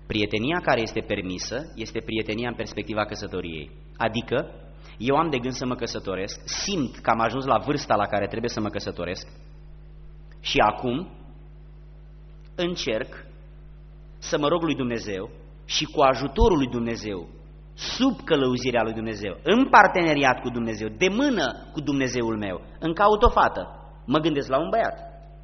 Prietenia care este permisă este prietenia în perspectiva căsătoriei. Adică, eu am de gând să mă căsătoresc, simt că am ajuns la vârsta la care trebuie să mă căsătoresc și acum încerc să mă rog lui Dumnezeu și cu ajutorul lui Dumnezeu, sub călăuzirea lui Dumnezeu, în parteneriat cu Dumnezeu, de mână cu Dumnezeul meu, îmi caut o fată, mă gândesc la un băiat.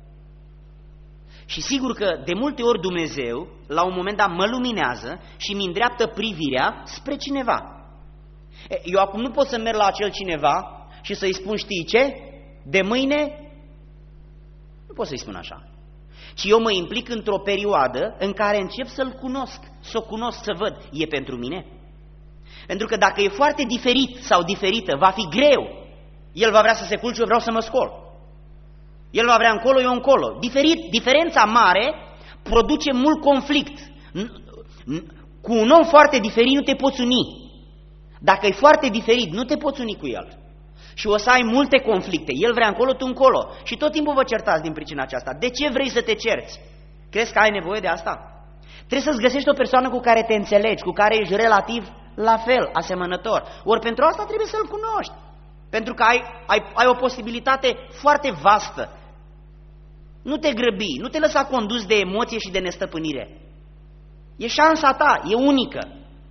Și sigur că de multe ori Dumnezeu, la un moment dat, mă luminează și mi îndreaptă privirea spre cineva. Eu acum nu pot să merg la acel cineva și să-i spun, știi ce? De mâine, nu pot să-i spun așa. Ci eu mă implic într-o perioadă în care încep să-l cunosc, să o cunosc, să văd, e pentru mine? Pentru că dacă e foarte diferit sau diferită, va fi greu. El va vrea să se culce, eu vreau să mă scol. El va vrea încolo, eu încolo. Diferența mare produce mult conflict. Cu un om foarte diferit nu te poți uni. Dacă e foarte diferit, nu te poți uni cu el. Și o să ai multe conflicte. El vrea încolo, tu încolo. Și tot timpul vă certați din pricina aceasta. De ce vrei să te cerți? Crezi că ai nevoie de asta? Trebuie să-ți găsești o persoană cu care te înțelegi, cu care ești relativ la fel, asemănător. Ori pentru asta trebuie să-l cunoști. Pentru că ai o posibilitate foarte vastă. Nu te grăbi, nu te lăsa condus de emoție și de nestăpânire. E șansa ta, e unică.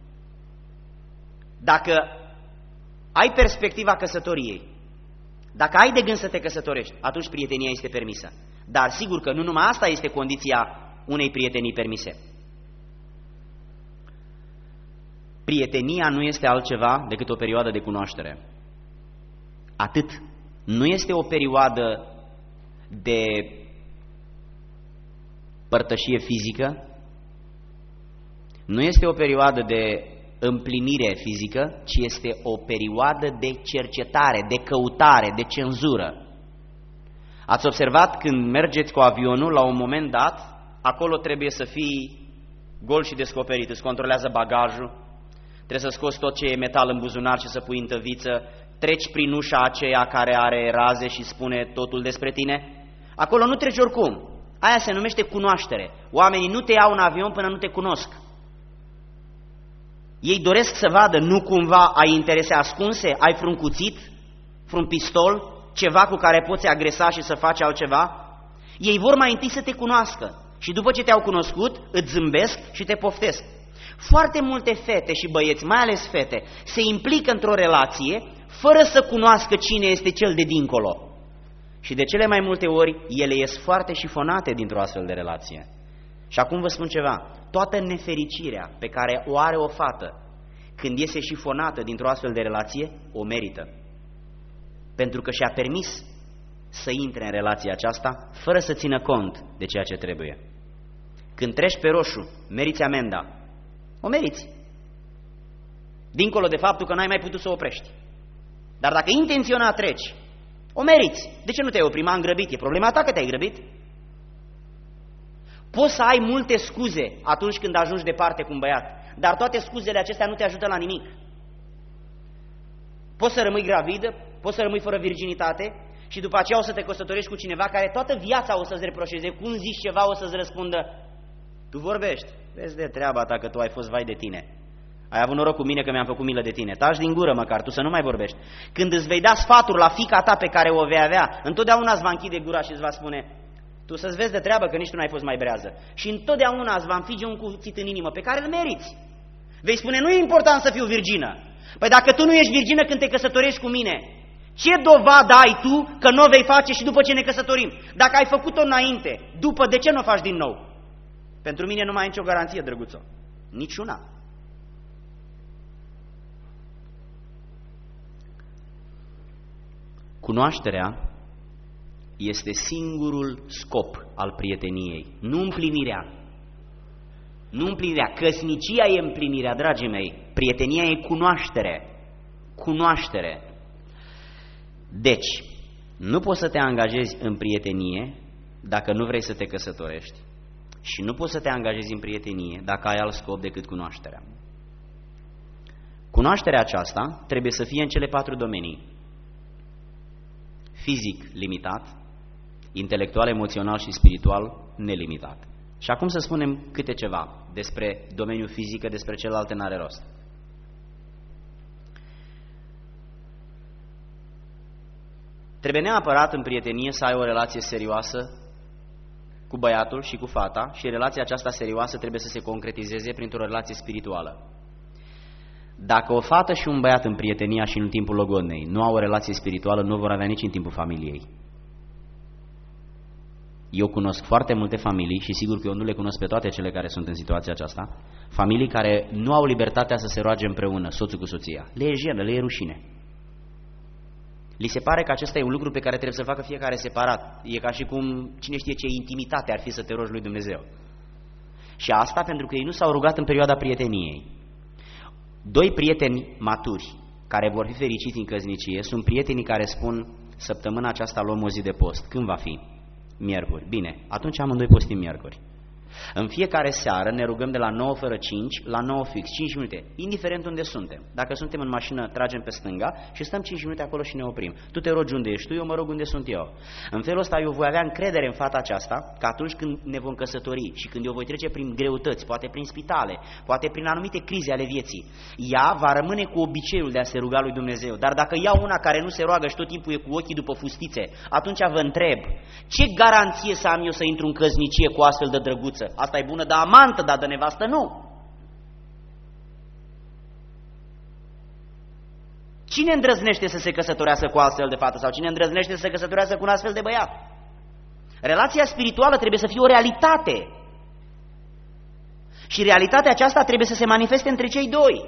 Dacă ai perspectiva căsătoriei, dacă ai de gând să te căsătorești, atunci prietenia este permisă. Dar sigur că nu numai asta este condiția unei prietenii permise. Prietenia nu este altceva decât o perioadă de cunoaștere. Atât. Nu este o perioadă de părtășie fizică, nu este o perioadă de împlinire fizică, ci este o perioadă de cercetare, de căutare, de cenzură. Ați observat când mergeți cu avionul, la un moment dat, acolo trebuie să fii gol și descoperit, îți controlează bagajul, trebuie să scoți tot ce e metal în buzunar și să pui în tăviță, treci prin ușa aceea care are raze și spune totul despre tine. Acolo nu treci oricum. Aia se numește cunoaștere. Oamenii nu te iau în avion până nu te cunosc. Ei doresc să vadă, nu cumva ai interese ascunse, ai vreun cuțit, vreun pistol, ceva cu care poți agresa și să faci altceva. Ei vor mai întâi să te cunoască și după ce te-au cunoscut, îți zâmbesc și te poftesc. Foarte multe fete și băieți, mai ales fete, se implică într-o relație fără să cunoască cine este cel de dincolo. Și de cele mai multe ori, ele ies foarte șifonate dintr-o astfel de relație. Și acum vă spun ceva, toată nefericirea pe care o are o fată când iese șifonată dintr-o astfel de relație, o merită. Pentru că și-a permis să intre în relația aceasta fără să țină cont de ceea ce trebuie. Când treci pe roșu, meriți amenda. O meriți. Dincolo de faptul că n-ai mai putut să o oprești. Dar dacă intenționat treci, o meriți. De ce nu te-ai oprit? M-am grăbit. E problema ta că te-ai grăbit? Poți să ai multe scuze atunci când ajungi departe cu un băiat, dar toate scuzele acestea nu te ajută la nimic. Poți să rămâi gravidă, poți să rămâi fără virginitate și după aceea o să te căsătorești cu cineva care toată viața o să-ți reproșeze. Cum zici ceva, o să-ți răspundă: tu vorbești, vezi de treaba ta că tu ai fost vai de tine. Ai avut noroc cu mine că mi-am făcut milă de tine. Taci din gură măcar, tu să nu mai vorbești. Când îți vei da sfaturi la fiica ta pe care o vei avea, întotdeauna îți va închide gura și îți va spune: tu să-ți vezi de treabă că nici tu n-ai fost mai brează. Și întotdeauna îți va înfige un cuțit în inimă pe care îl meriți. Vei spune: nu e important să fiu virgină. Păi dacă tu nu ești virgină când te căsătorești cu mine, ce dovadă ai tu că nu o vei face și după ce ne căsătorim? Dacă ai făcut-o înainte, după, de ce nu o faci din nou? Pentru mine nu mai ai nicio garanție, drăguțo. Niciuna. Cunoașterea este singurul scop al prieteniei, nu împlinirea. Nu împlinirea. Căsnicia e împlinirea, dragii mei. Prietenia e cunoaștere. Cunoaștere. Deci, nu poți să te angajezi în prietenie dacă nu vrei să te căsătorești și nu poți să te angajezi în prietenie dacă ai alt scop decât cunoașterea. Cunoașterea aceasta trebuie să fie în cele 4 domenii: fizic limitat, intelectual, emoțional și spiritual nelimitat. Și acum să spunem câte ceva despre domeniul fizic, că despre celelalte n-are rost. Trebuie neapărat în prietenie să ai o relație serioasă cu băiatul și cu fata și relația aceasta serioasă trebuie să se concretizeze printr-o relație spirituală. Dacă o fată și un băiat în prietenia și în timpul logodnei nu au o relație spirituală, nu vor avea nici în timpul familiei. Eu cunosc foarte multe familii și sigur că eu nu le cunosc pe toate cele care sunt în situația aceasta, familii care nu au libertatea să se roage împreună, soțul cu soția. Le e jenă, le e rușine. Li se pare că acesta e un lucru pe care trebuie să facă fiecare separat. E ca și cum, cine știe ce intimitate ar fi să te rogi lui Dumnezeu. Și asta pentru că ei nu s-au rugat în perioada prieteniei. Doi prieteni maturi care vor fi fericiți în căsnicie sunt prietenii care spun: săptămâna aceasta luăm o zi de post. Când va fi? Miercuri. Bine, atunci amândoi postim miercuri. În fiecare seară ne rugăm de la 9 fără 5 la 9 fix, 5 minute, indiferent unde suntem. Dacă suntem în mașină, tragem pe stânga și stăm 5 minute acolo și ne oprim. Tu te rogi unde ești tu, eu mă rog unde sunt eu. În felul ăsta eu voi avea încredere în fata aceasta că atunci când ne vom căsători și când eu voi trece prin greutăți, poate prin spitale, poate prin anumite crize ale vieții, ea va rămâne cu obiceiul de a se ruga lui Dumnezeu. Dar dacă iau una care nu se roagă și tot timpul e cu ochii după fustițe, atunci vă întreb, ce garanție să am eu să intru în căsnicie cu astfel de drăguță? Asta e bună de amantă, dar de nevastă nu. Cine îndrăznește să se căsătorească cu astfel de fată sau cine îndrăznește să se căsătorească cu un astfel de băiat? Relația spirituală trebuie să fie o realitate. Și realitatea aceasta trebuie să se manifeste între cei doi.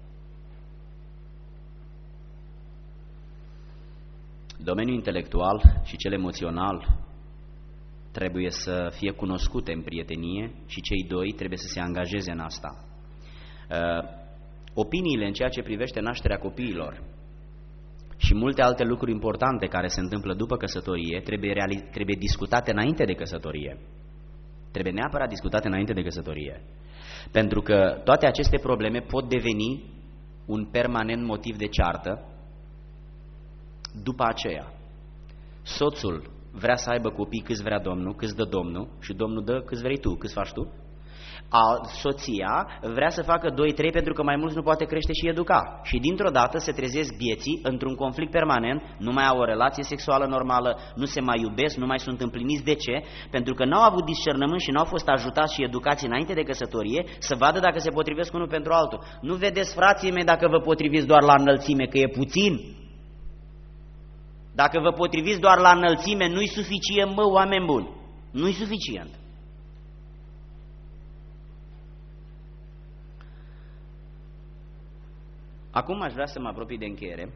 Domeniul intelectual și cel emoțional trebuie să fie cunoscute în prietenie și cei doi trebuie să se angajeze în asta. Opiniile în ceea ce privește nașterea copiilor și multe alte lucruri importante care se întâmplă după căsătorie trebuie discutate înainte de căsătorie. Trebuie neapărat discutate înainte de căsătorie. Pentru că toate aceste probleme pot deveni un permanent motiv de ceartă după aceea. Soțul vrea să aibă copii câți vrea Domnul, câți dă Domnul și Domnul dă câți vrei tu, câți faci tu. Soția vrea să facă 2-3 pentru că mai mulți nu poate crește și educa. Și dintr-o dată se trezesc vieții într-un conflict permanent, nu mai au o relație sexuală normală, nu se mai iubesc, nu mai sunt împliniți. De ce? Pentru că n-au avut discernământ și n-au fost ajutați și educați înainte de căsătorie să vadă dacă se potrivesc unul pentru altul. Nu vedeți, frații mei, dacă vă potriviți doar la înălțime, că e puțin. Dacă vă potriviți doar la înălțime, nu-i suficient, mă, oameni buni. Nu-i suficient. Acum aș vrea să mă apropii de încheiere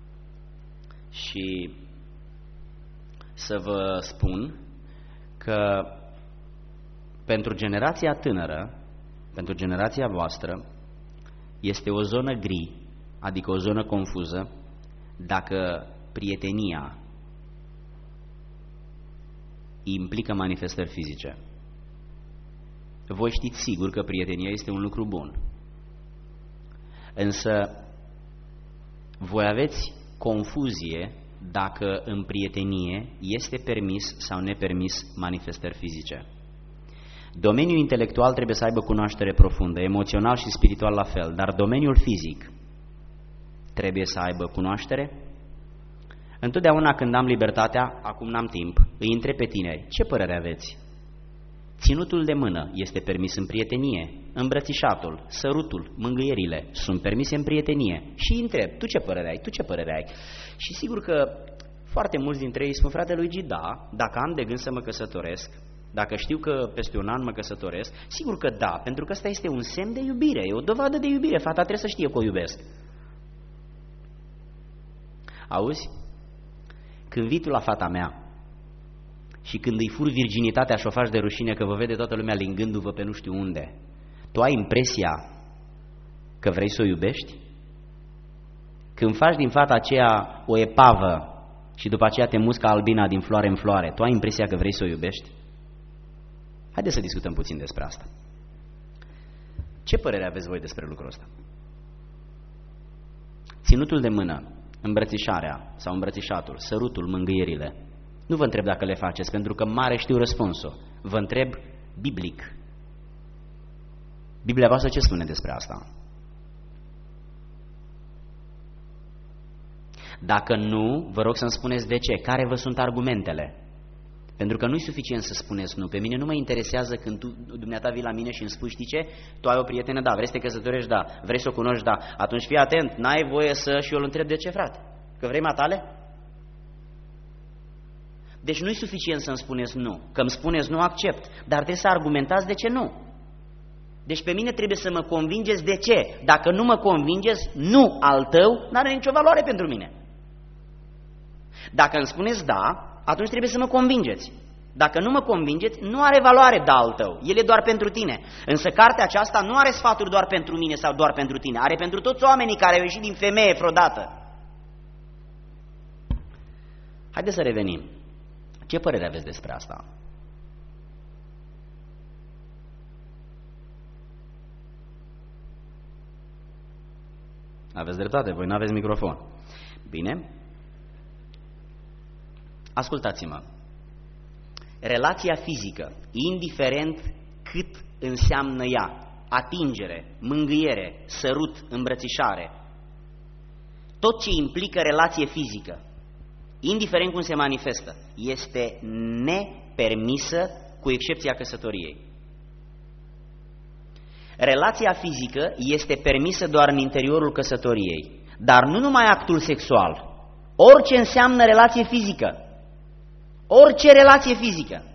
și să vă spun că pentru generația tânără, pentru generația voastră, este o zonă gri, adică o zonă confuză, dacă prietenia implică manifestări fizice. Voi știți sigur că prietenia este un lucru bun. Însă voi aveți confuzie dacă în prietenie este permis sau nepermis manifestări fizice. Domeniul intelectual trebuie să aibă cunoaștere profundă, emoțional și spiritual la fel, dar domeniul fizic trebuie să aibă cunoaștere. Întotdeauna când am libertatea, acum n-am timp, îi întreb pe tineri, ce părere aveți? Ținutul de mână este permis în prietenie, îmbrățișatul, sărutul, mângâierile sunt permise în prietenie și îi întreb, tu ce părere ai, tu ce părere ai? Și sigur că foarte mulți dintre ei spun, frate Luigi, da, dacă am de gând să mă căsătoresc, dacă știu că peste un an mă căsătoresc, sigur că da, pentru că ăsta este un semn de iubire, e o dovadă de iubire, fata trebuie să știe că o iubesc. Auzi? Când vii tu la fata mea și când îi furi virginitatea și o faci de rușine că vă vede toată lumea lingându-vă pe nu știu unde, tu ai impresia că vrei să o iubești? Când faci din fata aceea o epavă și după aceea te muscă albina din floare în floare, tu ai impresia că vrei să o iubești? Haideți să discutăm puțin despre asta. Ce părere aveți voi despre lucrul ăsta? Ținutul de mână, îmbrățișarea sau îmbrățișatul, sărutul, mângâierile. Nu vă întreb dacă le faceți, pentru că mare știu răspunsul. Vă întreb biblic. Biblia voastră ce spune despre asta? Dacă nu, vă rog să-mi spuneți de ce, care vă sunt argumentele. Pentru că nu-i suficient să spuneți nu. Pe mine nu mă interesează când dumneata vii la mine și îmi spui, știi ce? Tu ai o prietenă, da, vrei să te căsătorești, da, vrei să o cunoști, da. Atunci fii atent, n-ai voie să... Și eu îl întreb, de ce, frate? Că vrei matale? Deci nu-i suficient să-mi spuneți nu. Că îmi spuneți nu, accept. Dar trebuie să argumentați de ce nu. Deci pe mine trebuie să mă convingeți de ce. Dacă nu mă convingeți, nu al tău n-are nicio valoare pentru mine. Dacă îmi spuneți da, atunci trebuie să mă convingeți. Dacă nu mă convingeți, nu are valoare da al tău, el e doar pentru tine. Însă cartea aceasta nu are sfaturi doar pentru mine sau doar pentru tine, are pentru toți oamenii care au ieșit din femeie vreodată. Haideți să revenim. Ce părere aveți despre asta? Aveți dreptate, voi nu aveți microfon. Bine? Ascultați-mă. Relația fizică, indiferent cât înseamnă ea, atingere, mângâiere, sărut, îmbrățișare, tot ce implică relație fizică, indiferent cum se manifestă, este nepermisă cu excepția căsătoriei. Relația fizică este permisă doar în interiorul căsătoriei, dar nu numai actul sexual, orice înseamnă relație fizică. Orice relație fizică.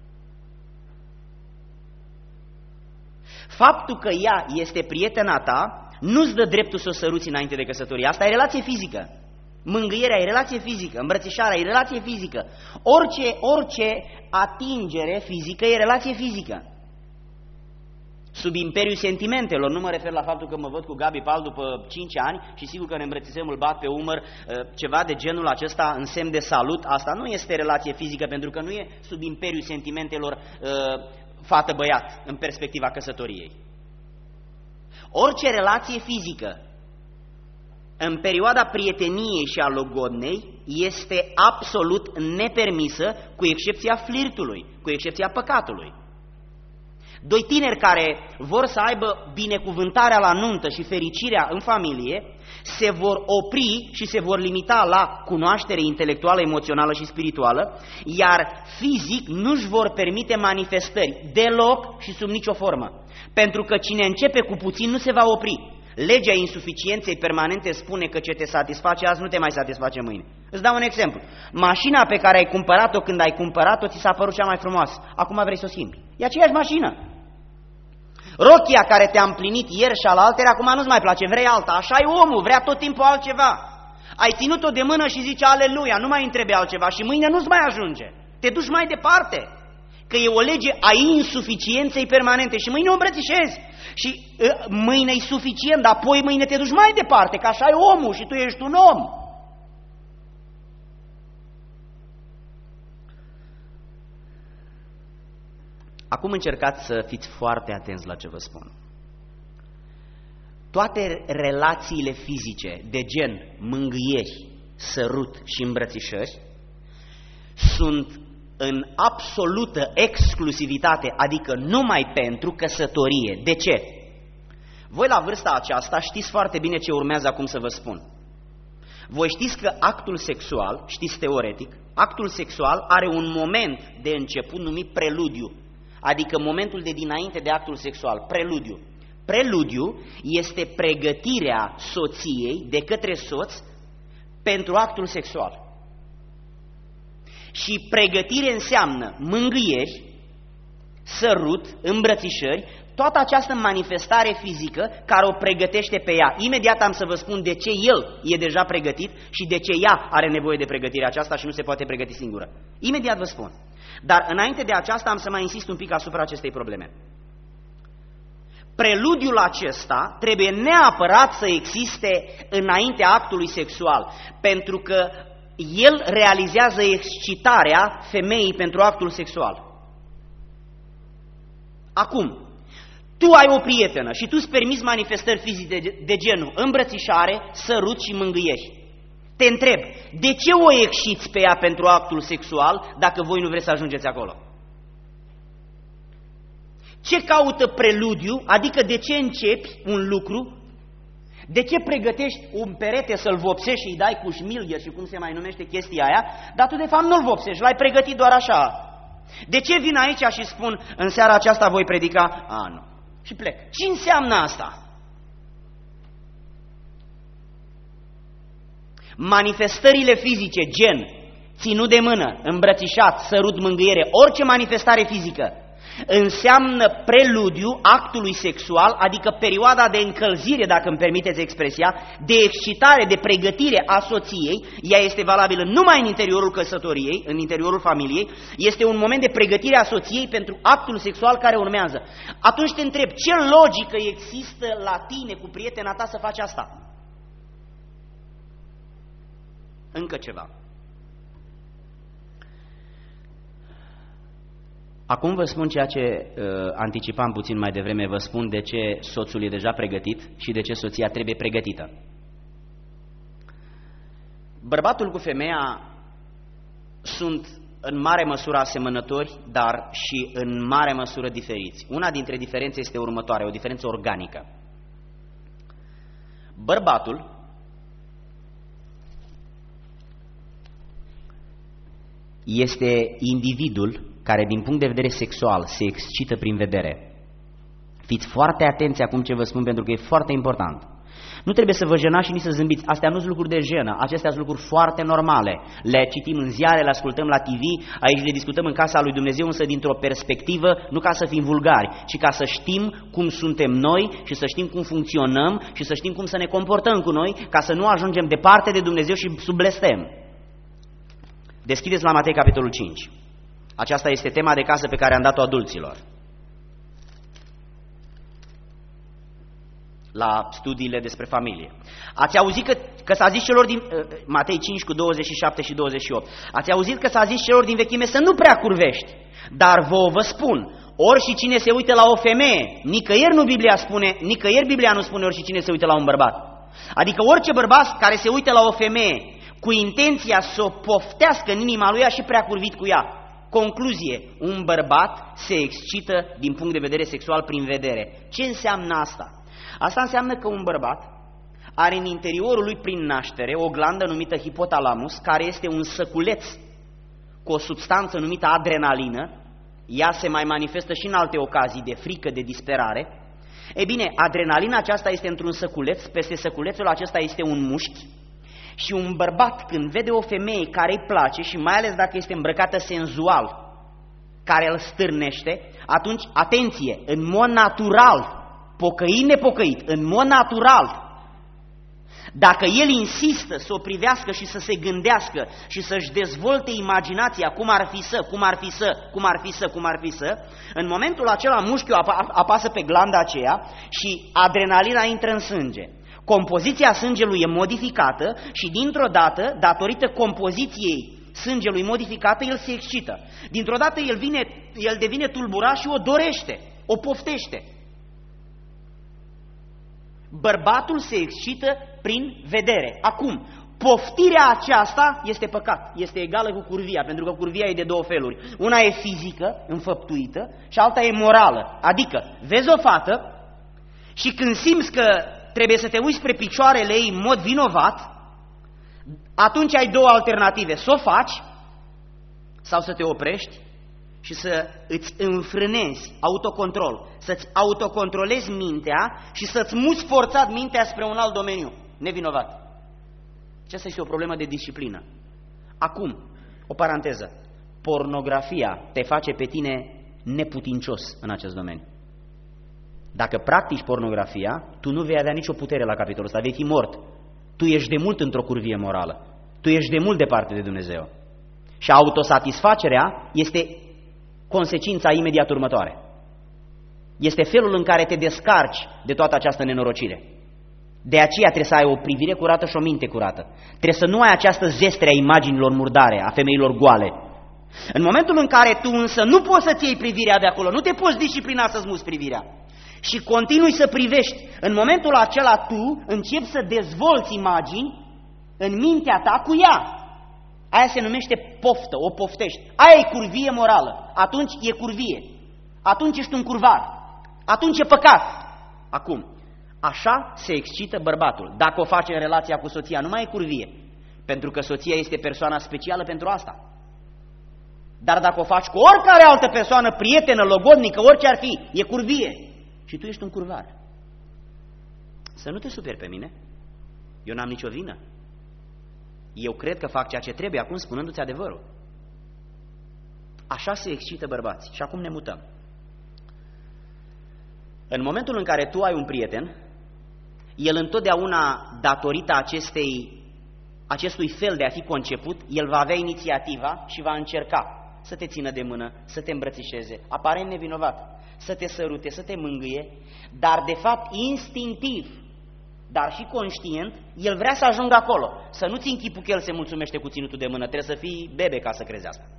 Faptul că ea este prietena ta nu-ți dă dreptul să o săruți înainte de căsătorie. Asta e relație fizică. Mângâierea e relație fizică, îmbrățișarea e relație fizică. Orice atingere fizică e relație fizică. Sub imperiul sentimentelor, nu mă refer la faptul că mă văd cu Gabi Pal după 5 ani și sigur că ne îmbrățișăm, îl bat pe umăr, ceva de genul acesta în semn de salut, asta nu este relație fizică pentru că nu e sub imperiul sentimentelor fată-băiat în perspectiva căsătoriei. Orice relație fizică în perioada prieteniei și a logodnei este absolut nepermisă cu excepția flirtului, cu excepția păcatului. Doi tineri care vor să aibă binecuvântarea la nuntă și fericirea în familie se vor opri și se vor limita la cunoaștere intelectuală, emoțională și spirituală, iar fizic nu-și vor permite manifestări deloc și sub nicio formă. Pentru că cine începe cu puțin nu se va opri. Legea insuficienței permanente spune că ce te satisface azi nu te mai satisface mâine. Îți dau un exemplu. Mașina pe care ai cumpărat-o când ai cumpărat-o ți s-a părut cea mai frumoasă. Acum vrei să o schimbi. E aceeași mașină. Rochia care te-a împlinit ieri și alaltere, acum nu-ți mai place, vrei alta. Așa e omul, vrea tot timpul altceva. Ai ținut-o de mână și zici aleluia, nu mai întrebi altceva și mâine nu-ți mai ajunge. Te duci mai departe. Că e o lege a insuficienței permanente și mâine o îmbrățișezi. Și mâine e suficient, dar apoi mâine te duci mai departe, că așa e omul și tu ești un om. Acum încercați să fiți foarte atenți la ce vă spun. Toate relațiile fizice de gen mângâieri, sărut și îmbrățișări sunt în absolută exclusivitate, adică numai pentru căsătorie. De ce? Voi la vârsta aceasta știți foarte bine ce urmează acum să vă spun. Voi știți că actul sexual, știți teoretic, actul sexual are un moment de început numit preludiu, adică momentul de dinainte de actul sexual, preludiu. Preludiu este pregătirea soției de către soț pentru actul sexual. Și pregătire înseamnă mângâieri, sărut, îmbrățișări, toată această manifestare fizică care o pregătește pe ea. Imediat am să vă spun de ce el e deja pregătit și de ce ea are nevoie de pregătirea aceasta și nu se poate pregăti singură. Imediat vă spun. Dar înainte de aceasta am să mai insist un pic asupra acestei probleme. Preludiul acesta trebuie neapărat să existe înaintea actului sexual, pentru că el realizează excitarea femeii pentru actul sexual. Acum, tu ai o prietenă și tu îți permiți manifestări fizice de genul îmbrățișare, sărut și mângâieri. Te întreb, de ce o exciți pe ea pentru actul sexual dacă voi nu vreți să ajungeți acolo? Ce caută preludiu, adică de ce începi un lucru, de ce pregătești un perete să-l vopsești și îi dai cu șmilgher și cum se mai numește chestia aia, dar tu de fapt nu-l vopsești, l-ai pregătit doar așa. De ce vin aici și spun, în seara aceasta voi predica? Nu. Și plec. Ce înseamnă asta? Manifestările fizice, gen ținut de mână, îmbrățișat, sărut, mângâiere, orice manifestare fizică, înseamnă preludiu actului sexual, adică perioada de încălzire, dacă îmi permiteți expresia, de excitare, de pregătire a soției. Ea este valabilă numai în interiorul căsătoriei, în interiorul familiei, este un moment de pregătire a soției pentru actul sexual care urmează. Atunci te întreb, ce logică există la tine cu prietena ta să faci asta? Încă ceva. Acum vă spun ceea ce anticipam puțin mai devreme, vă spun de ce soțul e deja pregătit și de ce soția trebuie pregătită. Bărbatul cu femeia sunt în mare măsură asemănători, dar și în mare măsură diferiți. Una dintre diferențe este următoarea, o diferență organică. Bărbatul este individul care din punct de vedere sexual se excită prin vedere. Fiți foarte atenți acum ce vă spun, pentru că e foarte important. Nu trebuie să vă jenați și nici să zâmbiți. Astea nu sunt lucruri de jenă, acestea sunt lucruri foarte normale. Le citim în ziare, le ascultăm la TV, aici le discutăm în casa lui Dumnezeu, însă dintr-o perspectivă, nu ca să fim vulgari, ci ca să știm cum suntem noi și să știm cum funcționăm și să știm cum să ne comportăm cu noi, ca să nu ajungem departe de Dumnezeu și sub blestem. Deschideți la Matei, capitolul 5. Aceasta este tema de casă pe care am dat-o adulților la studiile despre familie. Ați auzit că s-a zis celor din Matei 5 cu 27 și 28. Ați auzit că s-a zis celor din vechime să nu prea curvești, dar vă spun, ori și cine se uită la o femeie, nicăieri Biblia nu spune ori și cine se uită la un bărbat. Adică orice bărbat care se uită la o femeie cu intenția să o poftească în inima lui, a și prea curvit cu ea. Concluzie, un bărbat se excită din punct de vedere sexual prin vedere. Ce înseamnă asta? Asta înseamnă că un bărbat are în interiorul lui prin naștere o glandă numită hipotalamus, care este un săculeț cu o substanță numită adrenalină. Ea se mai manifestă și în alte ocazii de frică, de disperare. E bine, adrenalina aceasta este într-un săculeț, peste săculețul acesta este un mușchi. Și un bărbat, când vede o femeie care îi place și mai ales dacă este îmbrăcată senzual, care îl stârnește, atunci, atenție, în mod natural, pocăit, nepocăit, în mod natural, dacă el insistă să o privească și să se gândească și să-și dezvolte imaginația cum ar fi să, în momentul acela mușchiul apasă pe glanda aceea și adrenalina intră în sânge. Compoziția sângelui e modificată și dintr-o dată, datorită compoziției sângelui modificată, el se excită. Dintr-o dată el devine tulburat și o dorește, o poftește. Bărbatul se excită prin vedere. Acum, poftirea aceasta este păcat, este egală cu curvia, pentru că curvia e de două feluri. Una e fizică, înfăptuită, și alta e morală. Adică, vezi o fată și când simți că trebuie să te uiți spre picioarele ei în mod vinovat, atunci ai două alternative, să o faci sau să te oprești și să îți înfrânezi autocontrol, să-ți autocontrolezi mintea și să-ți muți forțat mintea spre un alt domeniu, nevinovat. Aceasta este o problemă de disciplină. Acum, o paranteză, pornografia te face pe tine neputincios în acest domeniu. Dacă practici pornografia, tu nu vei avea nicio putere la capitolul ăsta, vei fi mort. Tu ești de mult într-o curvie morală, tu ești de mult departe de Dumnezeu. Și autosatisfacerea este consecința imediat următoare. Este felul în care te descarci de toată această nenorocire. De aceea trebuie să ai o privire curată și o minte curată. Trebuie să nu ai această zestre a imaginilor murdare, a femeilor goale. În momentul în care tu însă nu poți să-ți iei privirea de acolo, nu te poți disciplina să-ți muți privirea și continui să privești, în momentul acela tu începi să dezvolți imagini în mintea ta cu ea. Aia se numește poftă, o poftești. Aia e curvie morală. Atunci e curvie. Atunci ești un curvar. atunci e păcat. Acum, așa se excită bărbatul. Dacă o face în relația cu soția, nu mai e curvie, pentru că soția este persoana specială pentru asta. Dar dacă o faci cu oricare altă persoană, prietenă, logodnică, orice ar fi, e curvie. Și tu ești un curvar. Să nu te superi pe mine. Eu n-am nicio vină. Eu cred că fac ceea ce trebuie acum, spunându-ți adevărul. Așa se excită bărbații. Și acum ne mutăm. În momentul în care tu ai un prieten, el întotdeauna, datorită acestui fel de a fi conceput, el va avea inițiativa și va încerca să te țină de mână, să te îmbrățișeze, aparent nevinovat, să te sărute, să te mângâie, dar de fapt instinctiv, dar și conștient, el vrea să ajungă acolo. Să nu-ți închipu că el se mulțumește cu ținutul de mână, trebuie să fii bebe ca să crezi asta.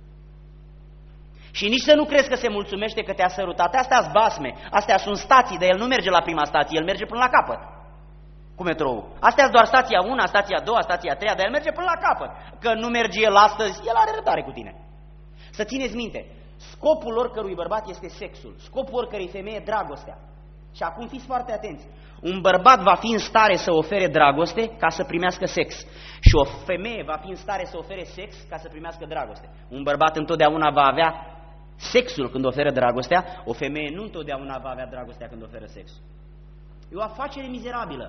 Și nici să nu crezi că se mulțumește că te-a sărutat. Astea-s basme, astea sunt stații, dar el nu merge la prima stație, el merge până la capăt. Cu metrou. Astea-s doar stația 1, stația 2, stația 3, dar el merge până la capăt. Că nu merge el astăzi, el are răbdare cu tine. Să țineți minte, scopul oricărui bărbat este sexul, scopul oricărei femei e dragostea. Și acum fiți foarte atenți. Un bărbat va fi în stare să ofere dragoste ca să primească sex. Și o femeie va fi în stare să ofere sex ca să primească dragoste. Un bărbat întotdeauna va avea sexul când oferă dragostea, o femeie nu întotdeauna va avea dragostea când oferă sexul. E o afacere mizerabilă.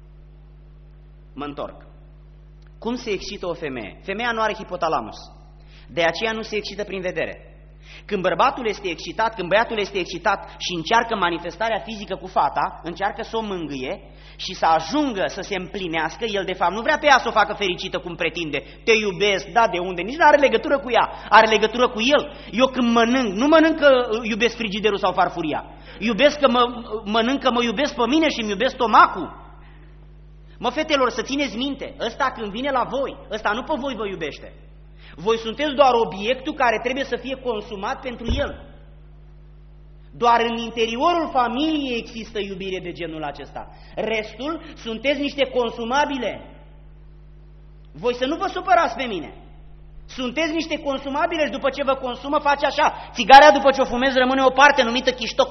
Mă întorc. Cum se excită o femeie? Femeia nu are hipotalamus. De aceea nu se excită prin vedere. Când bărbatul este excitat, când băiatul este excitat și încearcă manifestarea fizică cu fata, încearcă să o mângâie și să ajungă să se împlinească, el de fapt nu vrea pe ea să o facă fericită cum pretinde. Te iubesc, da, de unde? Nici nu are legătură cu ea, are legătură cu el. Eu când mănânc, nu mănânc că iubesc frigiderul sau farfuria. Iubesc că mănânc că mă iubesc pe mine și îmi iubesc stomacul. Mă, fetelor, să țineți minte, ăsta când vine la voi, ăsta nu pe voi vă iubește. Voi sunteți doar obiectul care trebuie să fie consumat pentru el. Doar în interiorul familiei există iubire de genul acesta. Restul sunteți niște consumabile. Voi să nu vă supărați pe mine. Sunteți niște consumabile și după ce vă consumă face așa. Țigarea după ce o fumezi rămâne o parte numită chiștoc.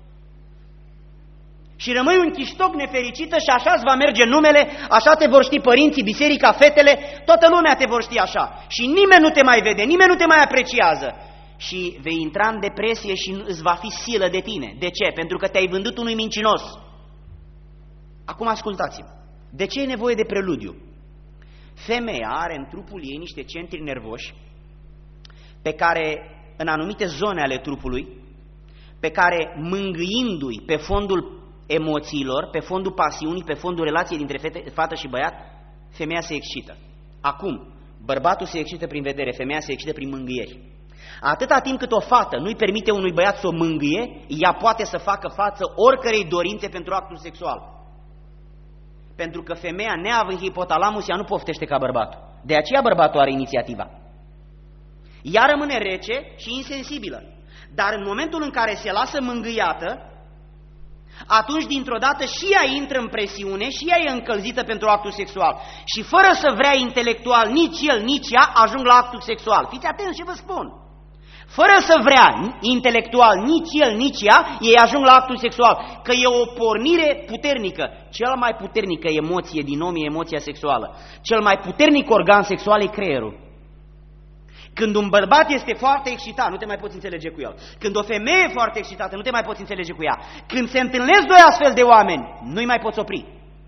Și rămâi un chiștoc nefericită și așa îți va merge numele, așa te vor ști părinții, biserica, fetele, toată lumea te vor ști așa. Și nimeni nu te mai vede, nimeni nu te mai apreciază. Și vei intra în depresie și îți va fi silă de tine. De ce? Pentru că te-ai vândut unui mincinos. Acum ascultați-mă. De ce e nevoie de preludiu? Femeia are în trupul ei niște centri nervoși pe care, în anumite zone ale trupului, pe care mângâindu-i pe fondul emoțiilor, pe fondul pasiunii, pe fondul relației dintre fată și băiat, femeia se excită. Acum, bărbatul se excită prin vedere, femeia se excită prin mângâieri. Atâta timp cât o fată nu-i permite unui băiat să o mângâie, ea poate să facă față oricărei dorințe pentru actul sexual. Pentru că femeia, neavând hipotalamus, ea nu poftește ca bărbatul. De aceea bărbatul are inițiativa. Ea rămâne rece și insensibilă. Dar în momentul în care se lasă mângâiată, atunci dintr-o dată și ea intră în presiune și ea e încălzită pentru actul sexual. Și fără să vrea intelectual, nici el, nici ea ajung la actul sexual. Fiți atenți ce vă spun. Fără să vrea intelectual, nici el, nici ea, ei ajung la actul sexual. Că e o pornire puternică. Cea mai puternică emoție din om e emoția sexuală. Cel mai puternic organ sexual e creierul. Când un bărbat este foarte excitat, nu te mai poți înțelege cu el. Când o femeie e foarte excitată, nu te mai poți înțelege cu ea. Când se întâlnesc doi astfel de oameni, nu-i mai poți opri.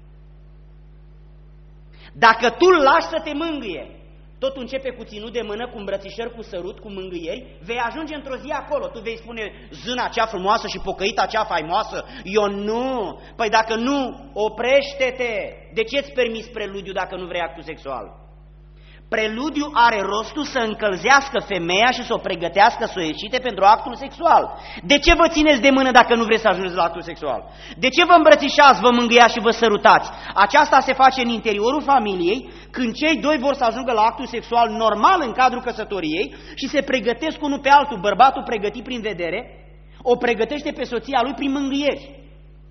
Dacă tu îl lași să te mângâie, tot începe cu ținut de mână, cu îmbrățișări, cu sărut, cu mângâieri, vei ajunge într-o zi acolo. Tu vei spune, zâna cea frumoasă și pocăita cea faimoasă. Eu nu. Păi dacă nu, oprește-te. De ce îți permiți preludiu dacă nu vrei actul sexual? Preludiu are rostul să încălzească femeia și să o pregătească să o excite pentru actul sexual. De ce vă țineți de mână dacă nu vreți să ajungeți la actul sexual? De ce vă îmbrățișați, vă mângâiați și vă sărutați? Aceasta se face în interiorul familiei, când cei doi vor să ajungă la actul sexual normal în cadrul căsătoriei și se pregătesc unul pe altul. Bărbatul pregătit prin vedere, o pregătește pe soția lui prin mângâieri.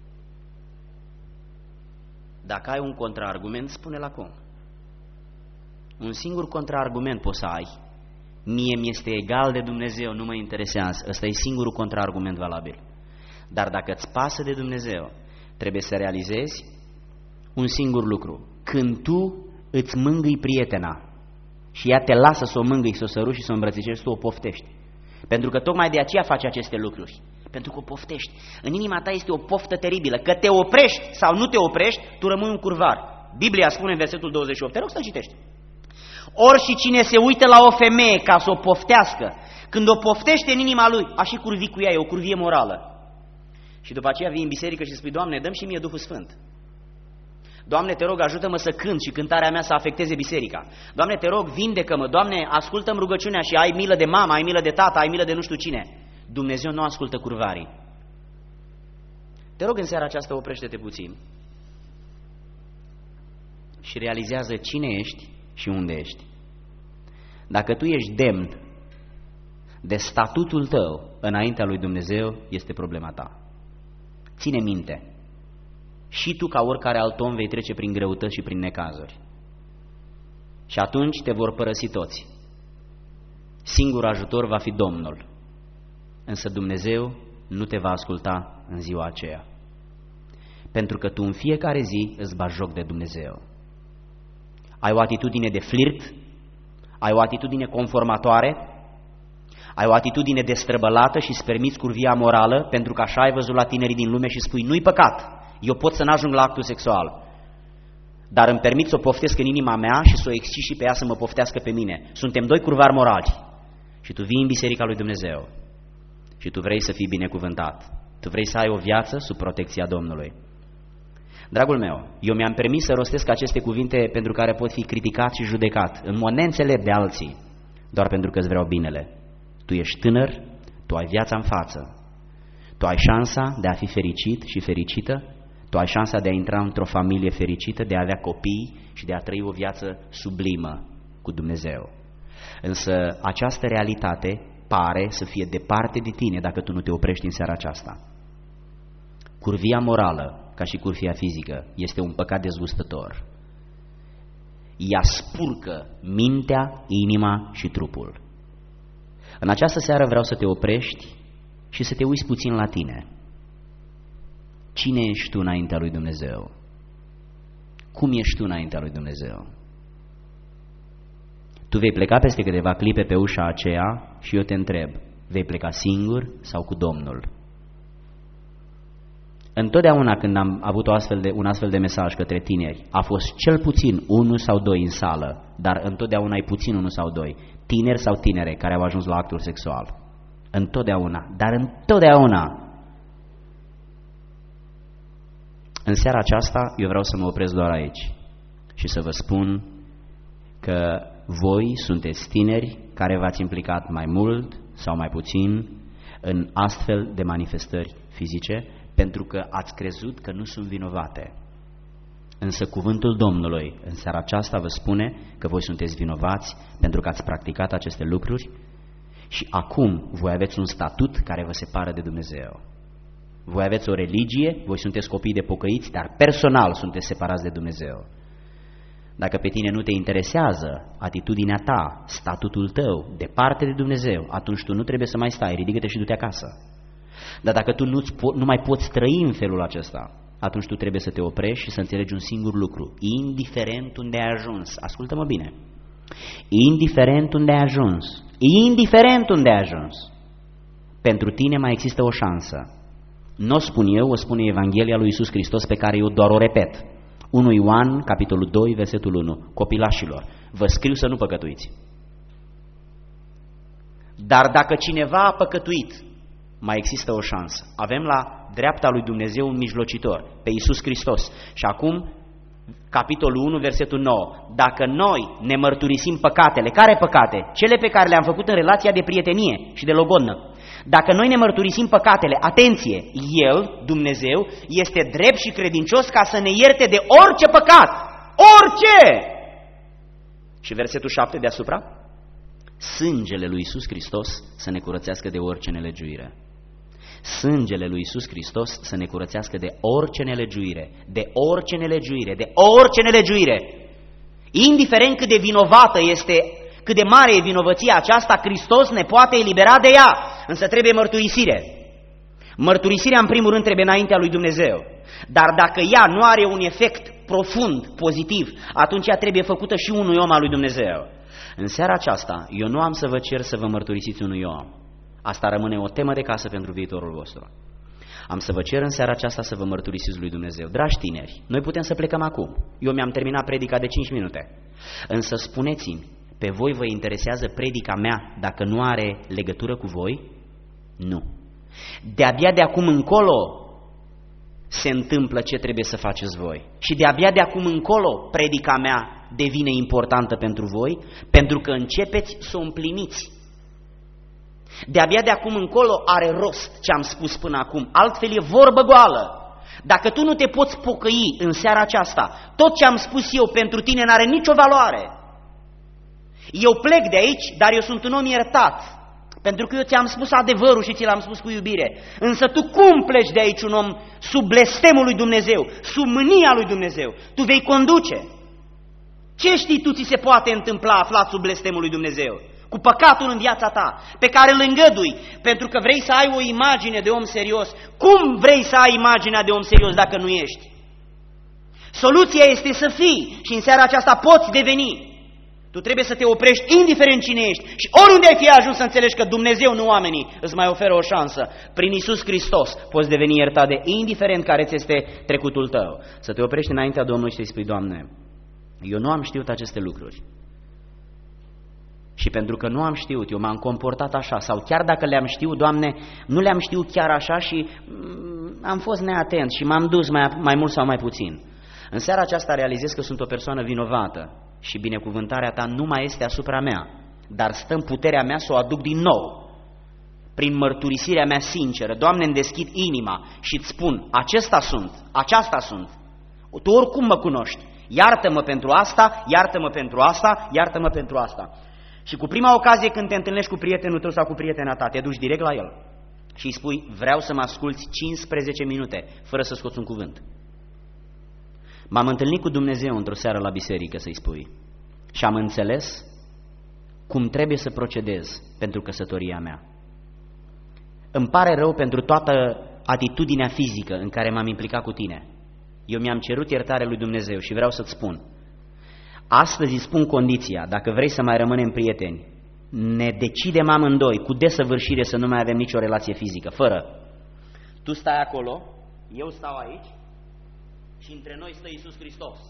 Dacă ai un contraargument, spune-l acum. Un singur contraargument poți să ai. Mie mi-este egal de Dumnezeu, nu mă interesează. Ăsta e singurul contraargument valabil. Dar dacă îți pasă de Dumnezeu, trebuie să realizezi un singur lucru. Când tu îți mângâi prietena și ea te lasă să o mângâi, să o săruși și să o îmbrățișezi, tu o poftești. Pentru că tocmai de aceea faci aceste lucruri. Pentru că o poftești. În inima ta este o poftă teribilă. Că te oprești sau nu te oprești, tu rămâi un curvar. Biblia spune în versetul 28, te rog să-l citești. Ori și cine se uită la o femeie ca să o poftească, când o poftește în inima lui, a și curvi cu ea, e o curvie morală. Și după aceea vii în biserică și spui, Doamne, dă-mi și mie Duhul Sfânt. Doamne, te rog, ajută-mă să cânt și cântarea mea să afecteze biserica. Doamne, te rog, vindecă-mă. Doamne, ascultă-mi rugăciunea și ai milă de mama, ai milă de tata, ai milă de nu știu cine. Dumnezeu nu ascultă curvarii. Te rog în seara aceasta, oprește-te puțin și realizează cine ești și unde ești. Dacă tu ești demn de statutul tău înaintea lui Dumnezeu, este problema ta. Ține minte, și tu ca oricare alt om vei trece prin greutăți și prin necazuri. Și atunci te vor părăsi toți. Singur ajutor va fi Domnul. Însă Dumnezeu nu te va asculta în ziua aceea. Pentru că tu în fiecare zi îți bagi joc de Dumnezeu. Ai o atitudine de flirt, ai o atitudine conformatoare, ai o atitudine destrăbălată și îți permiți curvia morală, pentru că așa ai văzut la tinerii din lume și spui, nu-i păcat, eu pot să n-ajung la actul sexual, dar îmi permit să o poftesc în inima mea și să o exciz și pe ea să mă poftească pe mine. Suntem doi curvari morali și tu vii în biserica lui Dumnezeu și tu vrei să fii binecuvântat, tu vrei să ai o viață sub protecția Domnului. Dragul meu, eu mi-am permis să rostesc aceste cuvinte pentru care pot fi criticat și judecat, în mod neînțelept de alții, doar pentru că îți vreau binele. Tu ești tânăr, tu ai viața în față, tu ai șansa de a fi fericit și fericită, tu ai șansa de a intra într-o familie fericită, de a avea copii și de a trăi o viață sublimă cu Dumnezeu. Însă această realitate pare să fie departe de tine dacă tu nu te oprești în seara aceasta. Curvia morală, ca și curvia fizică, este un păcat dezgustător. Ea spurcă mintea, inima și trupul. În această seară vreau să te oprești și să te uiți puțin la tine. Cine ești tu înaintea lui Dumnezeu? Cum ești tu înaintea lui Dumnezeu? Tu vei pleca peste câteva clipe pe ușa aceea și eu te întreb, vei pleca singur sau cu Domnul? Întotdeauna când am avut un astfel de mesaj către tineri, a fost cel puțin 1 sau 2 în sală, dar întotdeauna e puțin 1 sau 2, tineri sau tinere care au ajuns la actul sexual. Întotdeauna, dar întotdeauna. În seara aceasta eu vreau să mă opresc doar aici și să vă spun că voi sunteți tineri care v-ați implicat mai mult sau mai puțin în astfel de manifestări fizice, pentru că ați crezut că nu sunt vinovate. Însă cuvântul Domnului în seara aceasta vă spune că voi sunteți vinovați pentru că ați practicat aceste lucruri și acum voi aveți un statut care vă separă de Dumnezeu. Voi aveți o religie, voi sunteți copii de pocăiți, dar personal sunteți separați de Dumnezeu. Dacă pe tine nu te interesează atitudinea ta, statutul tău, departe de Dumnezeu, atunci tu nu trebuie să mai stai, ridică-te și du-te acasă. Dar dacă tu nu mai poți trăi în felul acesta, atunci tu trebuie să te oprești și să înțelegi un singur lucru. Indiferent unde ai ajuns, ascultă-mă bine, indiferent unde ai ajuns, pentru tine mai există o șansă. Nu o spun eu, o spune Evanghelia lui Iisus Hristos pe care eu doar o repet. 1 Ioan, capitolul 2, versetul 1, copilașilor, vă scriu să nu păcătuiți. Dar dacă cineva a păcătuit, mai există o șansă. Avem la dreapta lui Dumnezeu un mijlocitor, pe Iisus Hristos. Și acum, capitolul 1, versetul 9. Dacă noi ne mărturisim păcatele, care păcate? Cele pe care le-am făcut în relația de prietenie și de logodnă. Dacă noi ne mărturisim păcatele, atenție, El, Dumnezeu, este drept și credincios ca să ne ierte de orice păcat. Orice! Și versetul 7 deasupra? Sângele lui Iisus Hristos să ne curățească de orice nelegiuire. Sângele lui Iisus Hristos să ne curățească de orice nelegiuire, de orice nelegiuire, de orice nelegiuire. Indiferent cât de vinovată este, cât de mare e vinovăția aceasta, Hristos ne poate elibera de ea, însă trebuie mărturisire. Mărturisirea în primul rând trebuie înaintea lui Dumnezeu, dar dacă ea nu are un efect profund, pozitiv, atunci ea trebuie făcută și unui om al lui Dumnezeu. În seara aceasta, eu nu am să vă cer să vă mărturisiți unui om. Asta rămâne o temă de casă pentru viitorul vostru. Am să vă cer în seara aceasta să vă mărturisiți lui Dumnezeu. Dragi tineri, noi putem să plecăm acum. Eu mi-am terminat predica de 5 minute. Însă spuneți-mi, pe voi vă interesează predica mea dacă nu are legătură cu voi? Nu. De-abia de acum încolo se întâmplă ce trebuie să faceți voi. Și de-abia de acum încolo predica mea devine importantă pentru voi, pentru că începeți să o împliniți. De-abia de acum încolo are rost ce am spus până acum, altfel e vorbă goală. Dacă tu nu te poți pocăi în seara aceasta, tot ce am spus eu pentru tine n-are nicio valoare. Eu plec de aici, dar eu sunt un om iertat, pentru că eu ți-am spus adevărul și ți l-am spus cu iubire. Însă tu cum pleci de aici un om sub blestemul lui Dumnezeu, sub mânia lui Dumnezeu? Tu vei conduce. Ce știi tu ți se poate întâmpla aflat sub blestemul lui Dumnezeu? Cu păcatul în viața ta, pe care îl îngădui, pentru că vrei să ai o imagine de om serios. Cum vrei să ai imaginea de om serios dacă nu ești? Soluția este să fii și în seara aceasta poți deveni. Tu trebuie să te oprești indiferent cine ești și oriunde ai fi ajuns să înțelegi că Dumnezeu, nu oamenii, îți mai oferă o șansă. Prin Iisus Hristos poți deveni iertat de indiferent care ți este trecutul tău. Să te oprești înaintea Domnului și să-i spui, Doamne, eu nu am știut aceste lucruri. Și pentru că nu am știut, eu m-am comportat așa, sau chiar dacă le-am știut, Doamne, nu le-am știut chiar așa și am fost neatent și m-am dus mai mult sau mai puțin. În seara aceasta realizez că sunt o persoană vinovată și binecuvântarea Ta nu mai este asupra mea, dar stă în puterea mea să o aduc din nou, prin mărturisirea mea sinceră. Doamne, îmi deschid inima și îți spun, aceasta sunt, Tu oricum mă cunoști, iartă-mă pentru asta, iartă-mă pentru asta, iartă-mă pentru asta. Și cu prima ocazie când te întâlnești cu prietenul tău sau cu prietena ta, te duci direct la el și îi spui, vreau să mă asculți 15 minute, fără să scoți un cuvânt. M-am întâlnit cu Dumnezeu într-o seară la biserică, să-i spui, și am înțeles cum trebuie să procedez pentru căsătoria mea. Îmi pare rău pentru toată atitudinea fizică în care m-am implicat cu tine. Eu mi-am cerut iertare lui Dumnezeu și vreau să-ți spun, astăzi îți spun condiția, dacă vrei să mai rămânem prieteni, ne decidem amândoi cu desăvârșire să nu mai avem nicio relație fizică, fără. Tu stai acolo, eu stau aici și între noi stă Iisus Hristos.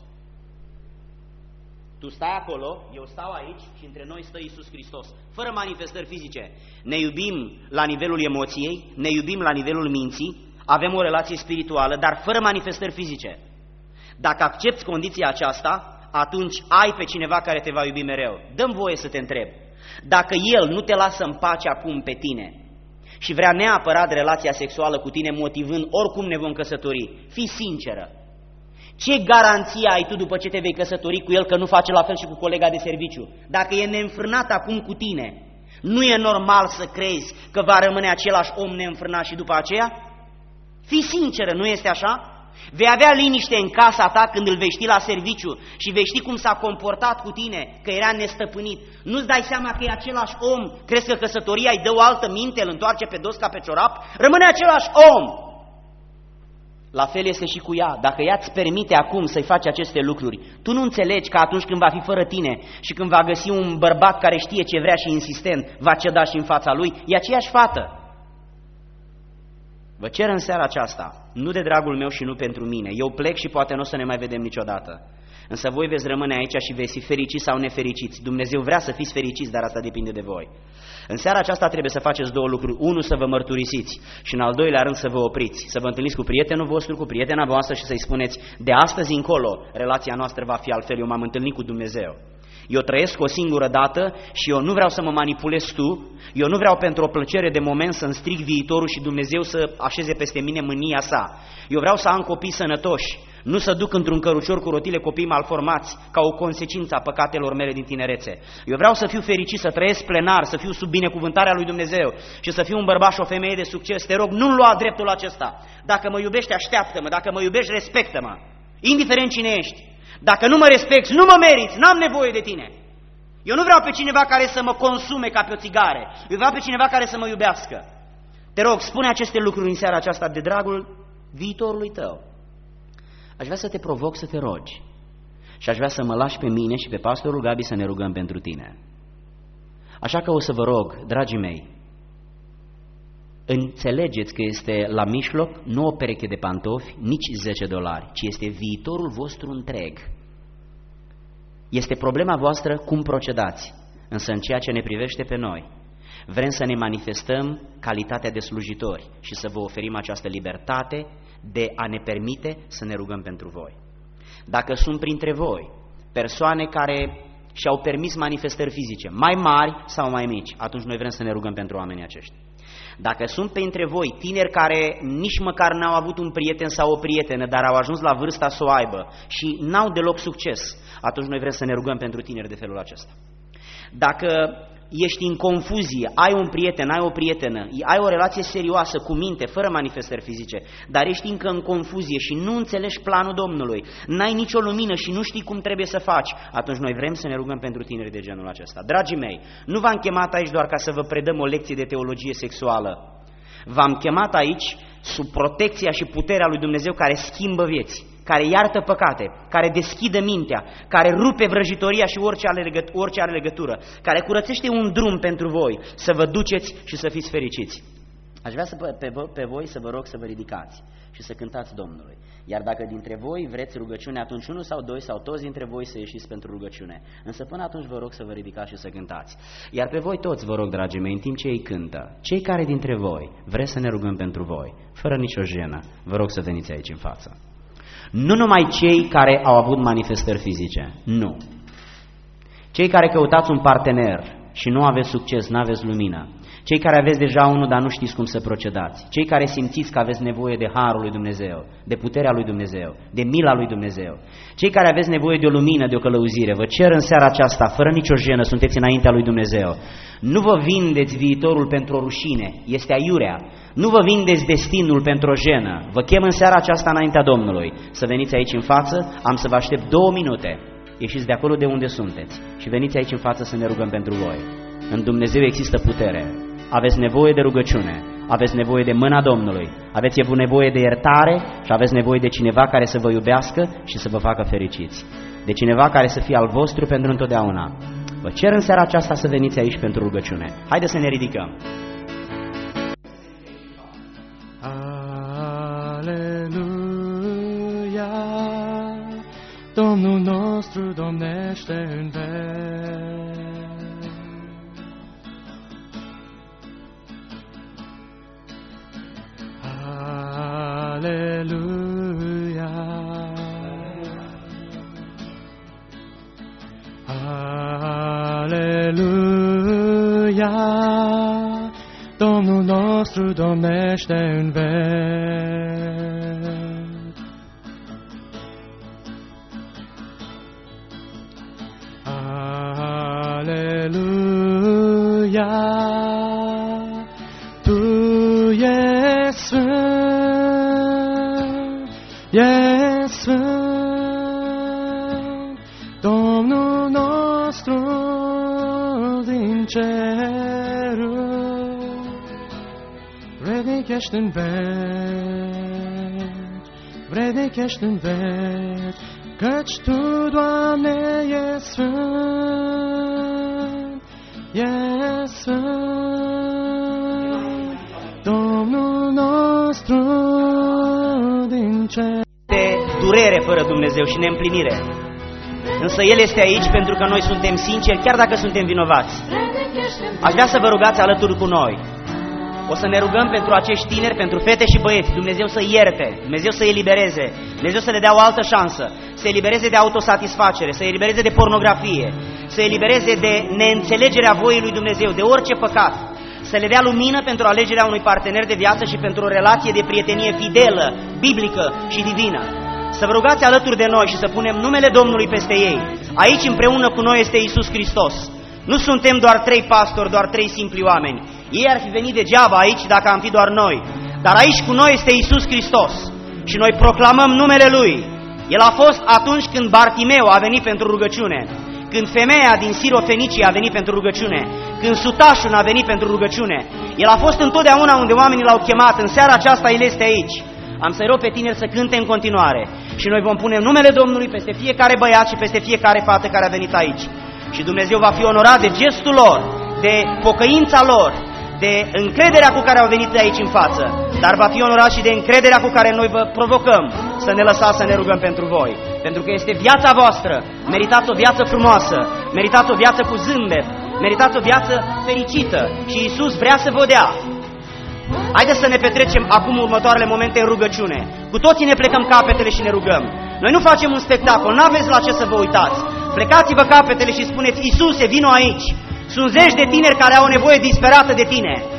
Tu stai acolo, eu stau aici și între noi stă Iisus Hristos, fără manifestări fizice. Ne iubim la nivelul emoției, ne iubim la nivelul minții, avem o relație spirituală, dar fără manifestări fizice. Dacă accepți condiția aceasta, atunci ai pe cineva care te va iubi mereu. Dă-mi voie să te întreb, dacă el nu te lasă în pace acum pe tine și vrea neapărat relația sexuală cu tine, motivând oricum ne vom căsători, fii sinceră. Ce garanție ai tu după ce te vei căsători cu el că nu face la fel și cu colega de serviciu? Dacă e neînfrânat acum cu tine, nu e normal să crezi că va rămâne același om neînfrânat și după aceea? Fii sinceră, nu este așa? Vei avea liniște în casa ta când îl vei ști la serviciu și vei ști cum s-a comportat cu tine, că era nestăpânit. Nu-ți dai seama că e același om? Crezi că căsătoria îi dă o altă minte, îl întoarce pe dos ca pe ciorap? Rămâne același om! La fel este și cu ea. Dacă ea îți permite acum să-i faci aceste lucruri, tu nu înțelegi că atunci când va fi fără tine și când va găsi un bărbat care știe ce vrea și insistent, va ceda și în fața lui, e aceeași fată. Vă cer în seara aceasta, nu de dragul meu și nu pentru mine, eu plec și poate nu o să ne mai vedem niciodată, însă voi veți rămâne aici și veți fi fericiți sau nefericiți. Dumnezeu vrea să fiți fericiți, dar asta depinde de voi. În seara aceasta trebuie să faceți două lucruri. Unu, să vă mărturisiți și în al doilea rând să vă opriți, să vă întâlniți cu prietenul vostru, cu prietena voastră și să-i spuneți, de astăzi încolo relația noastră va fi altfel, eu m-am întâlnit cu Dumnezeu. Eu trăiesc o singură dată și eu nu vreau să mă manipulezi tu, eu nu vreau pentru o plăcere de moment să-mi stric viitorul și Dumnezeu să așeze peste mine mânia sa. Eu vreau să am copii sănătoși, nu să duc într-un cărucior cu rotile copii malformați ca o consecință a păcatelor mele din tinerețe. Eu vreau să fiu fericit, să trăiesc plenar, să fiu sub binecuvântarea lui Dumnezeu și să fiu un bărbat și o femeie de succes. Te rog, nu-mi lua dreptul acesta. Dacă mă iubești, așteaptă-mă, dacă mă iubești, respectă-mă, indiferent cine ești. Dacă nu mă respecti, nu mă meriți, n-am nevoie de tine. Eu nu vreau pe cineva care să mă consume ca pe o țigare, eu vreau pe cineva care să mă iubească. Te rog, spune aceste lucruri în seara aceasta de dragul viitorului tău. Aș vrea să te provoc să te rogi și aș vrea să mă lași pe mine și pe pastorul Gabi să ne rugăm pentru tine. Așa că o să vă rog, dragii mei, înțelegeți că este la mijloc nu o pereche de pantofi, nici $10, ci este viitorul vostru întreg. Este problema voastră cum procedați, însă în ceea ce ne privește pe noi, vrem să ne manifestăm calitatea de slujitori și să vă oferim această libertate de a ne permite să ne rugăm pentru voi. Dacă sunt printre voi persoane care și-au permis manifestări fizice, mai mari sau mai mici, atunci noi vrem să ne rugăm pentru oamenii aceștia. Dacă sunt printre voi tineri care nici măcar n-au avut un prieten sau o prietenă, dar au ajuns la vârsta să o aibă și n-au deloc succes, atunci noi vrem să ne rugăm pentru tineri de felul acesta. Dacă ești în confuzie, ai un prieten, ai o prietenă, ai o relație serioasă cu minte, fără manifestări fizice, dar ești încă în confuzie și nu înțelegi planul Domnului, n-ai nicio lumină și nu știi cum trebuie să faci, atunci noi vrem să ne rugăm pentru tineri de genul acesta. Dragii mei, nu v-am chemat aici doar ca să vă predăm o lecție de teologie sexuală. V-am chemat aici sub protecția și puterea lui Dumnezeu care schimbă vieți, care iartă păcate, care deschide mintea, care rupe vrăjitoria și orice are legătură, care curățește un drum pentru voi, să vă duceți și să fiți fericiți. Aș vrea pe voi să vă rog să vă ridicați și să cântați Domnului. Iar dacă dintre voi vreți rugăciune, atunci unul sau doi sau toți dintre voi să ieșiți pentru rugăciune. Însă până atunci vă rog să vă ridicați și să cântați. Iar pe voi toți vă rog, dragii mei, în timp ce ei cântă, cei care dintre voi vreți să ne rugăm pentru voi, fără nicio jenă, vă rog să veniți aici în față. Nu numai cei care au avut manifestări fizice, nu. Cei care căutați un partener și nu aveți succes, nu aveți lumină. Cei care aveți deja unul, dar nu știți cum să procedați. Cei care simțiți că aveți nevoie de harul lui Dumnezeu, de puterea lui Dumnezeu, de mila lui Dumnezeu. Cei care aveți nevoie de o lumină, de o călăuzire. Vă cer în seara aceasta, fără nicio jenă, sunteți înaintea lui Dumnezeu. Nu vă vindeți viitorul pentru o rușine, este aiurea. Nu vă vindeți destinul pentru o jenă. Vă chem în seara aceasta înaintea Domnului. Să veniți aici în față, am să vă aștept 2 minute. Ieșiți de acolo de unde sunteți și veniți aici în față să ne rugăm pentru voi. În Dumnezeu există putere. Aveți nevoie de rugăciune, aveți nevoie de mâna Domnului, aveți nevoie de iertare și aveți nevoie de cineva care să vă iubească și să vă facă fericiți. De cineva care să fie al vostru pentru întotdeauna. Vă cer în seara aceasta să veniți aici pentru rugăciune. Haideți să ne ridicăm. Aleluia, Domnul nostru domnește în veci. Aleluia, aleluia, Domnul nostru domnește în veci. Aleluia, Tu ești sfânt, ești sfânt, Domnul nostru din ceruri, vrednic ești în veci, vrednic ești în veci, căci Tu, Doamne, ești sfânt, ești sfânt, Domnul nostru din cer. De durere fără Dumnezeu și neîmplinire. Însă El este aici pentru că noi suntem sinceri, chiar dacă suntem vinovați. Aș vrea să vă rugați alături cu noi. O să ne rugăm pentru acești tineri, pentru fete și băieți, Dumnezeu să ierte, Dumnezeu să elibereze, Dumnezeu să le dea o altă șansă, să elibereze de autosatisfacere, să elibereze de pornografie, să elibereze de neînțelegerea voii lui Dumnezeu, de orice păcat, să le dea lumină pentru alegerea unui partener de viață și pentru o relație de prietenie fidelă, biblică și divină. Să vă rugați alături de noi și să punem numele Domnului peste ei. Aici împreună cu noi este Iisus Hristos. Nu suntem doar 3 pastori, doar 3 simpli oameni. Ei ar fi venit degeaba aici dacă am fi doar noi. Dar aici cu noi este Iisus Hristos. Și noi proclamăm numele Lui. El a fost atunci când Bartimeu a venit pentru rugăciune, când femeia din Sirofenicie a venit pentru rugăciune, când sutașul a venit pentru rugăciune. El a fost întotdeauna unde oamenii l-au chemat, în seara aceasta El este aici. Am să-i rog pe tineri să cânte în continuare și noi vom pune numele Domnului peste fiecare băiat și peste fiecare fată care a venit aici. Și Dumnezeu va fi onorat de gestul lor, de pocăința lor, de încrederea cu care au venit aici în față, dar va fi onorat și de încrederea cu care noi vă provocăm să ne lăsați să ne rugăm pentru voi. Pentru că este viața voastră, meritați o viață frumoasă, meritați o viață cu zâmbet, meritați o viață fericită și Iisus vrea să vă dea. Haideți să ne petrecem acum următoarele momente în rugăciune. Cu toții ne plecăm capetele și ne rugăm. Noi nu facem un spectacol, n-aveți la ce să vă uitați. Plecați-vă capetele și spuneți: Iisuse, vino aici! Sunt zeci de tineri care au nevoie disperată de tine.